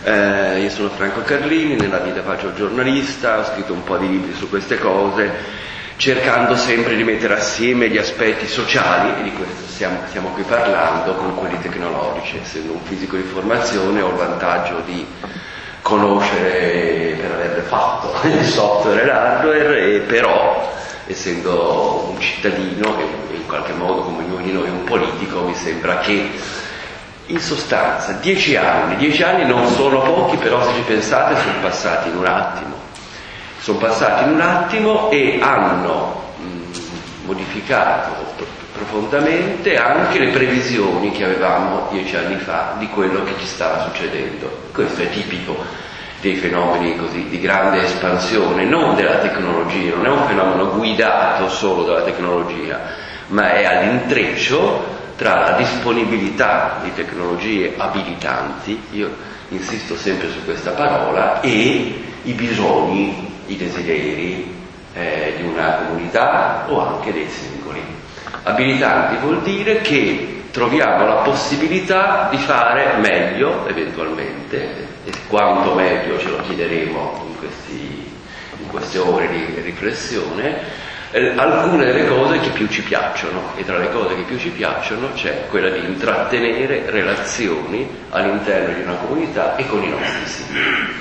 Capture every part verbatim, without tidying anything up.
Eh, io sono Franco Carlini, nella vita faccio il giornalista, ho scritto un po' di libri su queste cose, cercando sempre di mettere assieme gli aspetti sociali, e di questo stiamo, stiamo qui parlando, con quelli tecnologici. Essendo un fisico di formazione ho il vantaggio di conoscere, per averle fatto, il software e l'hardware, e però, essendo un cittadino e in qualche modo come ognuno di noi un politico, mi sembra che in sostanza dieci anni, dieci anni non sono pochi, però se ci pensate sono passati in un attimo, sono passati in un attimo e hanno mh, modificato profondamente anche le previsioni che avevamo dieci anni fa di quello che ci stava succedendo. Questo è tipico dei fenomeni così di grande espansione, non della tecnologia, non è un fenomeno guidato solo dalla tecnologia, ma è all'intreccio tra la disponibilità di tecnologie abilitanti, io insisto sempre su questa parola, e i bisogni, i desideri eh, di una comunità o anche dei singoli. Abilitanti vuol dire che troviamo la possibilità di fare meglio, eventualmente, e quanto meglio ce lo chiederemo in, questi, in queste ore di riflessione, eh, alcune delle cose che più ci piacciono, e tra le cose che più ci piacciono c'è quella di intrattenere relazioni all'interno di una comunità e con i nostri simili.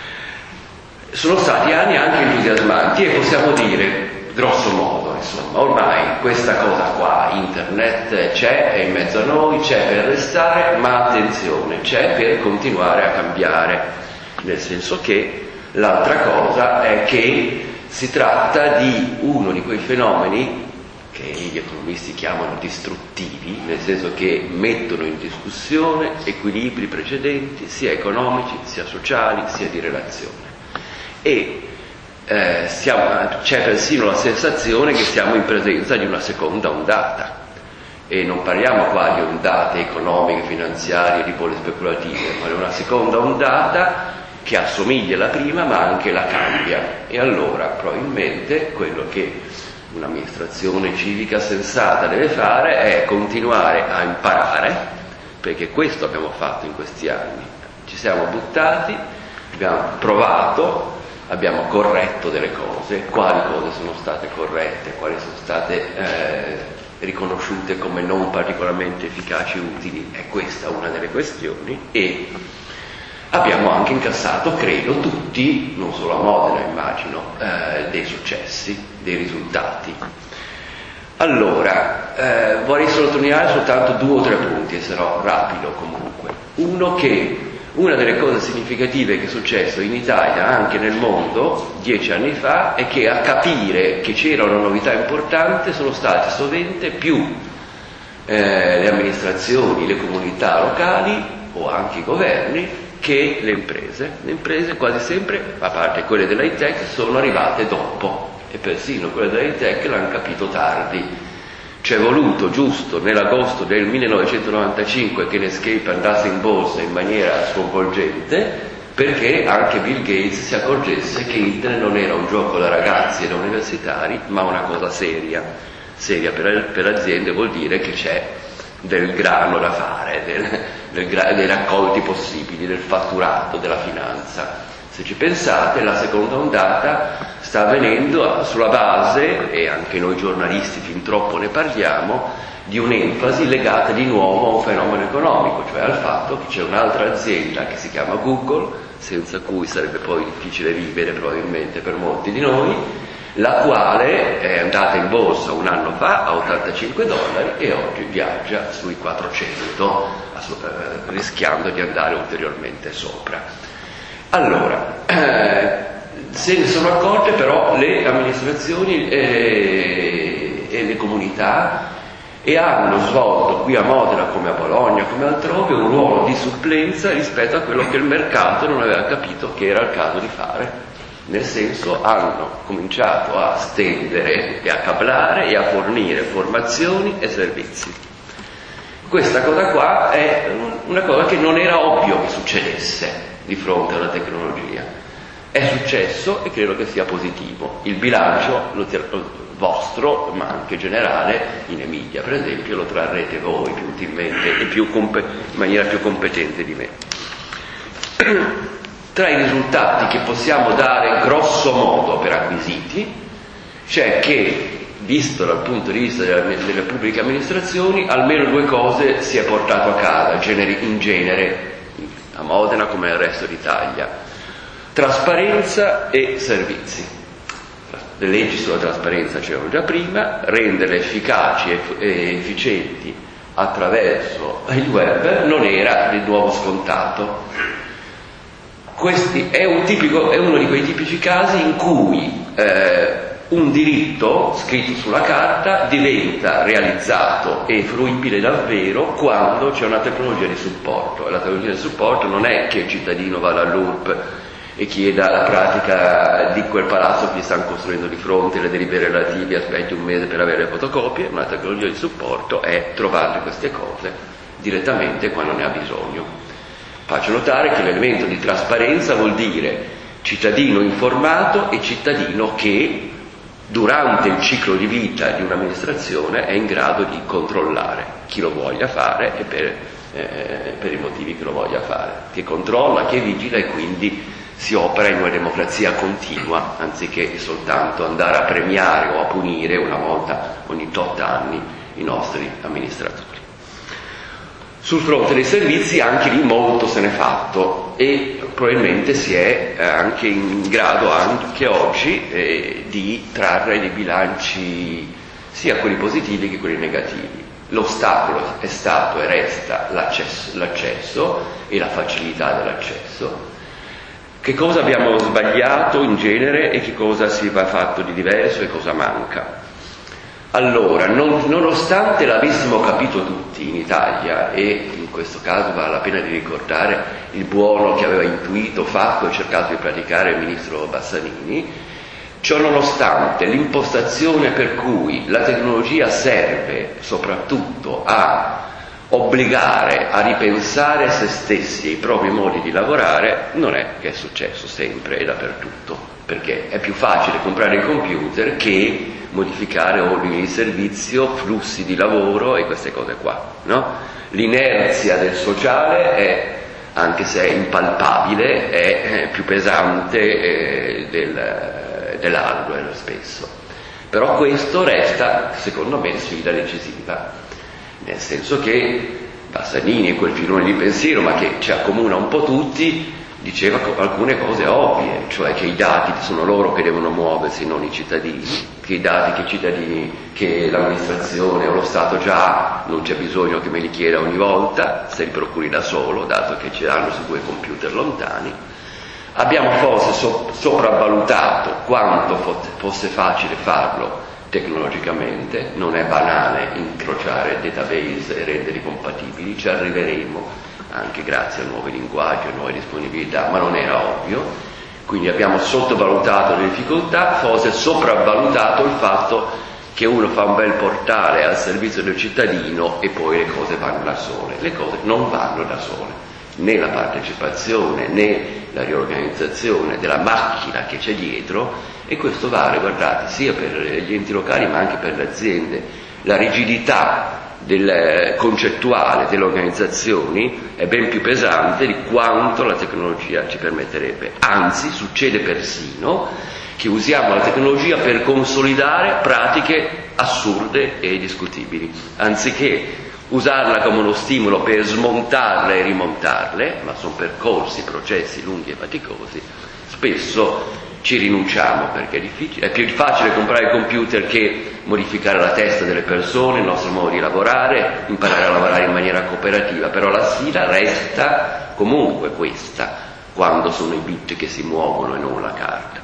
Sono stati anni anche entusiasmanti e possiamo dire, grosso modo, insomma, ormai questa cosa qua, internet, c'è, è in mezzo a noi, c'è per restare, ma attenzione, c'è per continuare a cambiare, nel senso che l'altra cosa è che si tratta di uno di quei fenomeni che gli economisti chiamano distruttivi, nel senso che mettono in discussione equilibri precedenti, sia economici, sia sociali, sia di relazione. E eh, stiamo, c'è persino la sensazione che siamo in presenza di una seconda ondata, e non parliamo qua di ondate economiche, finanziarie, di bolle speculative, ma di una seconda ondata che assomiglia alla prima ma anche la cambia. E allora probabilmente quello che un'amministrazione civica sensata deve fare è continuare a imparare, perché questo abbiamo fatto in questi anni, ci siamo buttati, abbiamo provato, abbiamo corretto delle cose. Quali cose sono state corrette, quali sono state eh, riconosciute come non particolarmente efficaci e utili, è questa una delle questioni. E abbiamo anche incassato, credo, tutti, non solo a Modena immagino, eh, dei successi, dei risultati. Allora, eh, vorrei sottolineare soltanto due o tre punti, e sarò rapido comunque. Uno, che una delle cose significative che è successo in Italia, anche nel mondo, dieci anni fa, è che a capire che c'era una novità importante sono stati sovente più eh, le amministrazioni, le comunità locali o anche i governi che le imprese. Le imprese quasi sempre, a parte quelle dell'high tech, sono arrivate dopo, e persino quelle dell'high tech l'hanno capito tardi. Ci è voluto giusto nell'agosto del millenovecentonovantacinque che Netscape andasse in borsa in maniera sconvolgente, perché anche Bill Gates si accorgesse che internet non era un gioco da ragazzi e da universitari, ma una cosa seria. Seria per, per aziende vuol dire che c'è del grano da fare, del, del gra- dei raccolti possibili, del fatturato, della finanza. Se ci pensate, la seconda ondata sta avvenendo sulla base, e anche noi giornalisti fin troppo ne parliamo, di un'enfasi legata di nuovo a un fenomeno economico, cioè al fatto che c'è un'altra azienda che si chiama Google, senza cui sarebbe poi difficile vivere probabilmente per molti di noi, la quale è andata in borsa un anno fa a ottantacinque dollari e oggi viaggia sui quattrocento, eh, rischiando di andare ulteriormente sopra. Allora, eh, se ne sono accorte però le amministrazioni e, e le comunità, e hanno svolto qui a Modena come a Bologna come altrove un ruolo di supplenza rispetto a quello che il mercato non aveva capito che era il caso di fare. Nel senso, hanno cominciato a stendere e a cablare e a fornire formazioni e servizi. Questa cosa qua è una cosa che non era ovvio che succedesse di fronte alla tecnologia. È successo e credo che sia positivo. Il bilancio lo vostro, ma anche generale, in Emilia per esempio, lo trarrete voi più utilmente e più comp- in maniera più competente di me. Tra i risultati che possiamo dare grosso modo per acquisiti c'è che, visto dal punto di vista delle, delle pubbliche amministrazioni, almeno due cose si è portato a casa in genere a Modena come nel resto d'Italia: trasparenza e servizi. Le leggi sulla trasparenza c'erano già prima, renderle efficaci e efficienti attraverso il web non era di nuovo scontato. Questi è, un tipico, è uno di quei tipici casi in cui eh, un diritto scritto sulla carta diventa realizzato e fruibile davvero quando c'è una tecnologia di supporto, e la tecnologia di supporto non è che il cittadino vada all'U R P e chieda la pratica di quel palazzo che gli stanno costruendo di fronte, le delibere relative, aspetti un mese per avere le fotocopie, ma la tecnologia di supporto è trovare queste cose direttamente quando ne ha bisogno. Faccio notare che l'elemento di trasparenza vuol dire cittadino informato e cittadino che durante il ciclo di vita di un'amministrazione è in grado di controllare chi lo voglia fare e per, eh, per i motivi che lo voglia fare, che controlla, che vigila e quindi si opera in una democrazia continua, anziché soltanto andare a premiare o a punire una volta ogni tot anni i nostri amministratori. Sul fronte dei servizi anche lì molto se n'è fatto e probabilmente si è anche in grado anche oggi eh, di trarre dei bilanci sia quelli positivi che quelli negativi. L'ostacolo è stato e resta l'accesso, l'accesso e la facilità dell'accesso. Che cosa abbiamo sbagliato in genere e che cosa si va fatto di diverso e cosa manca? Allora, non, nonostante l'avessimo capito tutti in Italia, e in questo caso vale la pena di ricordare il buono che aveva intuito, fatto e cercato di praticare il ministro Bassanini, ciò nonostante l'impostazione per cui la tecnologia serve soprattutto a obbligare a ripensare se stessi e i propri modi di lavorare, non è che è successo sempre e dappertutto, perché è più facile comprare il computer che modificare ordini di servizio, flussi di lavoro e queste cose qua, no? L'inerzia del sociale è, anche se è impalpabile, è più pesante eh, del, dell'hardware spesso. Però questo resta, secondo me, sfida decisiva, nel senso che Bassanini, quel filone di pensiero, ma che ci accomuna un po' tutti, diceva alcune cose ovvie, cioè che i dati sono loro che devono muoversi, non i cittadini, che i dati che i cittadini, che l'amministrazione o lo Stato già ha, non c'è bisogno che me li chieda ogni volta, se li procuri da solo, dato che ce l'hanno su due computer lontani. Abbiamo forse so- sopravvalutato quanto fo- fosse facile farlo tecnologicamente, non è banale incrociare database e renderli compatibili, ci arriveremo anche grazie a nuovi linguaggi, a nuove disponibilità, ma non era ovvio, quindi abbiamo sottovalutato le difficoltà, forse sopravvalutato il fatto che uno fa un bel portale al servizio del cittadino e poi le cose vanno da sole. Le cose non vanno da sole, né la partecipazione né la riorganizzazione della macchina che c'è dietro, e questo vale, guardate, sia per gli enti locali ma anche per le aziende. La rigidità del concettuale delle organizzazioni è ben più pesante di quanto la tecnologia ci permetterebbe. Anzi, succede persino che usiamo la tecnologia per consolidare pratiche assurde e discutibili, anziché usarla come uno stimolo per smontarle e rimontarle, ma sono percorsi, processi lunghi e faticosi. Spesso ci rinunciamo perché è difficile, è più facile comprare il computer che modificare la testa delle persone, il nostro modo di lavorare, imparare a lavorare in maniera cooperativa, però la sfida resta comunque questa, quando sono i bit che si muovono e non la carta.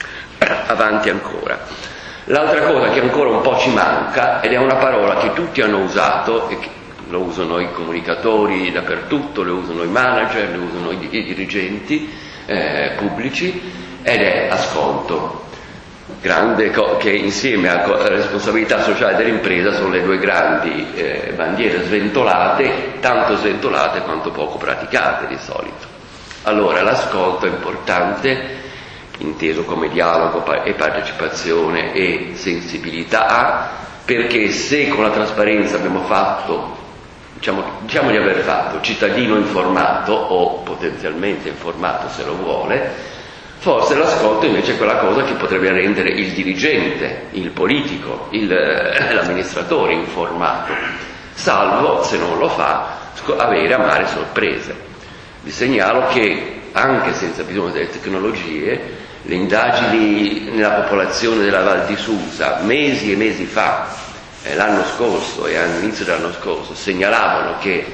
Avanti ancora. L'altra cosa che ancora un po' ci manca, ed è una parola che tutti hanno usato, e che lo usano i comunicatori dappertutto, lo usano i manager, lo usano i, i dirigenti eh, pubblici, ed è ascolto, grande co- che insieme alla responsabilità sociale dell'impresa sono le due grandi eh, bandiere sventolate, tanto sventolate quanto poco praticate di solito. Allora, l'ascolto è importante, inteso come dialogo e partecipazione e sensibilità, perché se con la trasparenza abbiamo fatto diciamo, diciamo di aver fatto cittadino informato o potenzialmente informato se lo vuole, forse l'ascolto invece è quella cosa che potrebbe rendere il dirigente, il politico, il, l'amministratore informato, salvo, se non lo fa, avere amare sorprese. Vi segnalo che anche senza bisogno delle tecnologie, le indagini nella popolazione della Val di Susa mesi e mesi fa, eh, l'anno scorso e all'inizio dell'anno scorso, segnalavano che eh,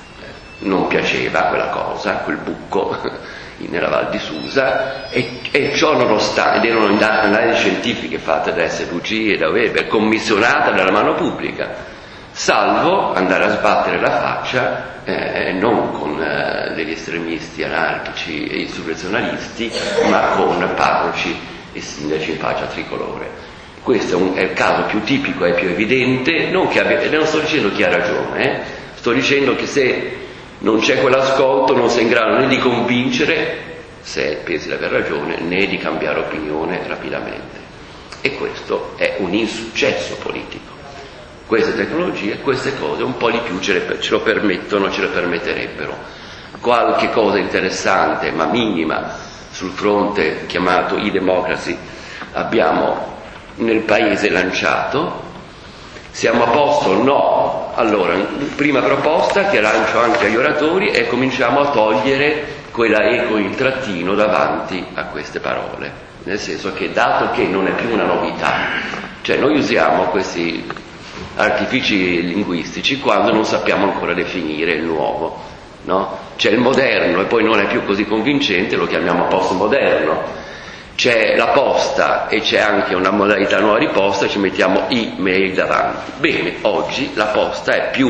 non piaceva quella cosa, quel buco nella Val di Susa, e, e ciò nonostante, ed erano analisi scientifiche fatte da S V G e da Weber, commissionate dalla mano pubblica, salvo andare a sbattere la faccia eh, non con eh, degli estremisti anarchici e insurrezionalisti, ma con parroci e sindaci in faccia tricolore. Questo è, un, è il caso più tipico e più evidente, non che abbia, non sto dicendo chi ha ragione, eh, sto dicendo che se non c'è quell'ascolto non sei in grado né di convincere, se pensi di aver ragione, né di cambiare opinione rapidamente. E questo è un insuccesso politico. Queste tecnologie, queste cose un po' di più ce, le, ce lo permettono, ce lo permetterebbero. Qualche cosa interessante, ma minima, sul fronte chiamato e-democracy abbiamo nel paese lanciato. Siamo a posto o no? Allora, prima proposta che lancio anche agli oratori è: cominciamo a togliere quella eco il trattino davanti a queste parole, nel senso che, dato che non è più una novità, cioè noi usiamo questi artifici linguistici quando non sappiamo ancora definire il nuovo, no? C'è il moderno e poi non è più così convincente, lo chiamiamo postmoderno. C'è la posta e c'è anche una modalità nuova di posta e ci mettiamo e-mail davanti. Bene, oggi la posta è più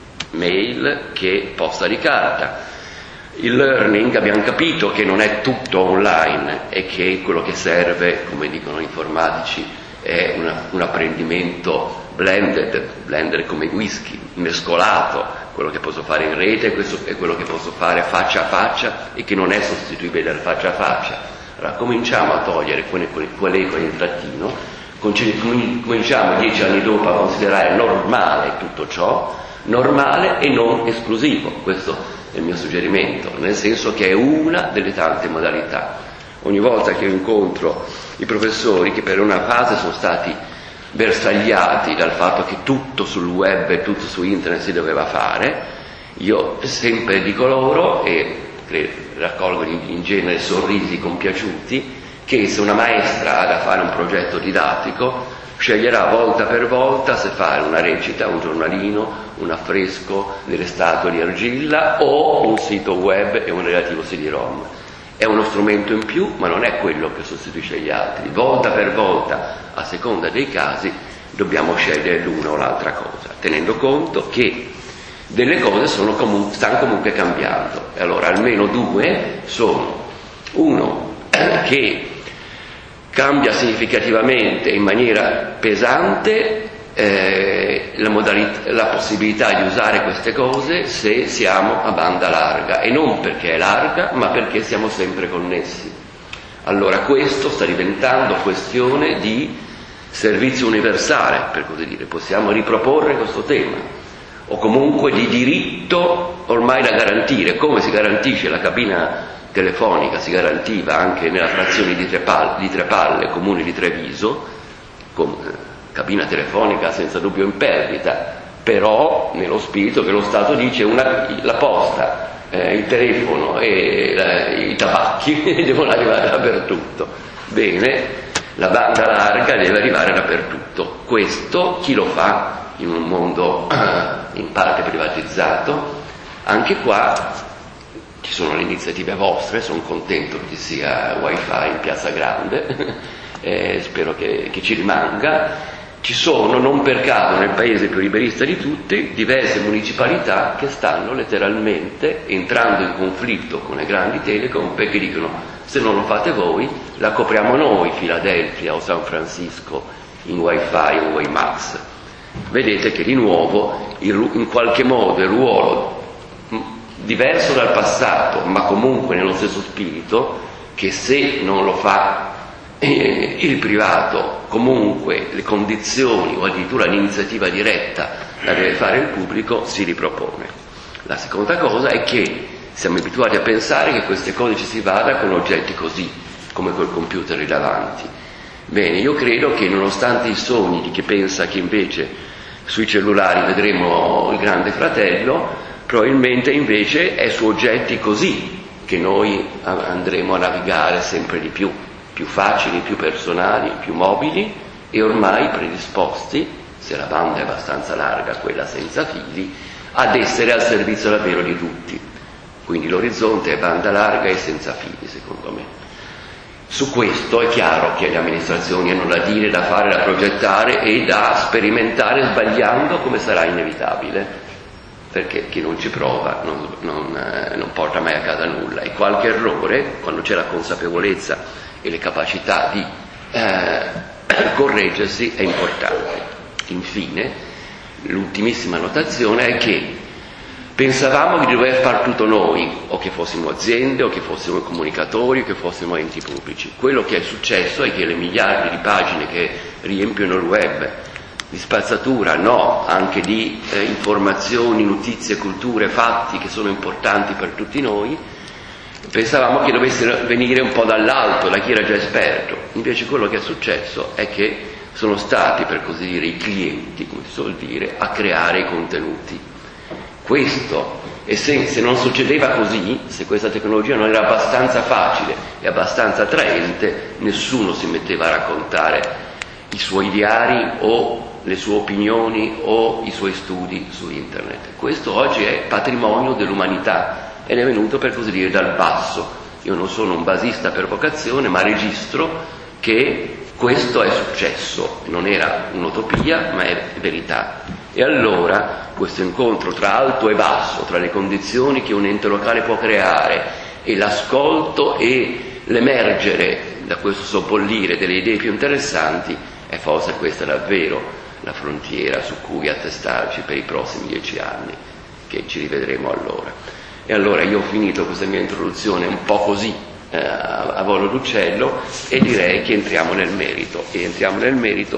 mail che posta di carta. Il learning abbiamo capito che non è tutto online e che quello che serve, come dicono gli informatici, è una, un apprendimento blended, blended come whisky, mescolato, quello che posso fare in rete e questo è quello che posso fare faccia a faccia e che non è sostituibile dal faccia a faccia. Allora cominciamo a togliere quell'eco in trattino, cominciamo dieci anni dopo a considerare normale tutto ciò, normale e non esclusivo, questo è il mio suggerimento, nel senso che è una delle tante modalità. Ogni volta che io incontro i professori che per una fase sono stati bersagliati dal fatto che tutto sul web e tutto su internet si doveva fare, io sempre dico loro, e raccolgo in genere sorrisi compiaciuti, che se una maestra ha da fare un progetto didattico sceglierà volta per volta se fare una recita, un giornalino, un affresco delle statue di argilla o un sito web e un relativo C D ROM. È uno strumento in più, ma non è quello che sostituisce gli altri. Volta per volta, a seconda dei casi, dobbiamo scegliere l'una o l'altra cosa, tenendo conto che delle cose sono comun- stanno comunque cambiando. E allora almeno due sono: uno che cambia significativamente in maniera pesante eh, la, modalità, la possibilità di usare queste cose se siamo a banda larga, e non perché è larga ma perché siamo sempre connessi. Allora questo sta diventando questione di servizio universale, per così dire, possiamo riproporre questo tema, o comunque di diritto ormai da garantire, come si garantisce la cabina telefonica, si garantiva anche nella frazione di Trepalle, di Trepalle comune di Treviso, con cabina telefonica senza dubbio in perdita, però nello spirito che lo Stato dice una, la posta, eh, il telefono e la, i tabacchi devono arrivare dappertutto. Bene, la banda larga deve arrivare dappertutto. Questo chi lo fa in un mondo in parte privatizzato? Anche qua ci sono le iniziative vostre, sono contento che ci sia wifi in Piazza Grande, eh, spero che, che ci rimanga. Ci sono, non per caso, nel paese più liberista di tutti, diverse municipalità che stanno letteralmente entrando in conflitto con le grandi telecom perché dicono: se non lo fate voi, la copriamo noi, Filadelfia o San Francisco, in wifi o WiMAX. Vedete che di nuovo il, in qualche modo il ruolo diverso dal passato, ma comunque nello stesso spirito, che se non lo fa eh, il privato, comunque le condizioni o addirittura l'iniziativa diretta la deve fare il pubblico, si ripropone. La seconda cosa è che siamo abituati a pensare che queste cose ci si vada con oggetti così, come col computer lì davanti. Bene, io credo che nonostante i sogni di chi pensa che invece sui cellulari vedremo il Grande Fratello, probabilmente invece è su oggetti così che noi andremo a navigare sempre di più, più facili, più personali, più mobili e ormai predisposti, se la banda è abbastanza larga, quella senza fili, ad essere al servizio davvero di tutti. Quindi l'orizzonte è banda larga e senza fili, secondo me. Su questo è chiaro che le amministrazioni hanno da dire, da fare, da progettare e da sperimentare sbagliando, come sarà inevitabile, perché chi non ci prova non, non, eh, non porta mai a casa nulla, e qualche errore, quando c'è la consapevolezza e le capacità di eh, correggersi, è importante. Infine, l'ultimissima notazione è che pensavamo di dover far tutto noi, o che fossimo aziende, o che fossimo comunicatori, o che fossimo enti pubblici. Quello che è successo è che le miliardi di pagine che riempiono il web, di spazzatura, no, anche di eh, informazioni, notizie, culture, fatti che sono importanti per tutti noi, pensavamo che dovessero venire un po' dall'alto, da chi era già esperto. Invece quello che è successo è che sono stati, per così dire, i clienti, come si suol dire, a creare i contenuti. Questo, e se, se non succedeva così, se questa tecnologia non era abbastanza facile e abbastanza attraente, nessuno si metteva a raccontare i suoi diari o le sue opinioni o i suoi studi su internet. Questo oggi è patrimonio dell'umanità ed è venuto, per così dire, dal basso. Io non sono un basista per vocazione, ma registro che questo è successo, non era un'utopia, ma è verità. E allora questo incontro tra alto e basso, tra le condizioni che un ente locale può creare e l'ascolto e l'emergere da questo sobbollire delle idee più interessanti, è forse questa davvero la frontiera su cui attestarci per i prossimi dieci anni, che ci rivedremo allora. E allora io ho finito questa mia introduzione un po' così, eh, a volo d'uccello, e direi che entriamo nel merito, e entriamo nel merito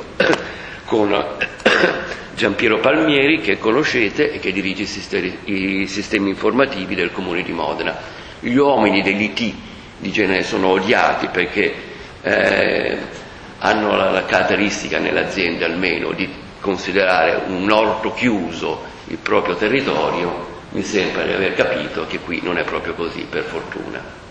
con Giampiero Palmieri, che conoscete e che dirige i sistemi, i sistemi informativi del Comune di Modena. Gli uomini dell'I T di genere sono odiati perché eh, hanno la, la caratteristica nell'azienda almeno di considerare un orto chiuso il proprio territorio. Mi sembra di aver capito che qui non è proprio così, per fortuna.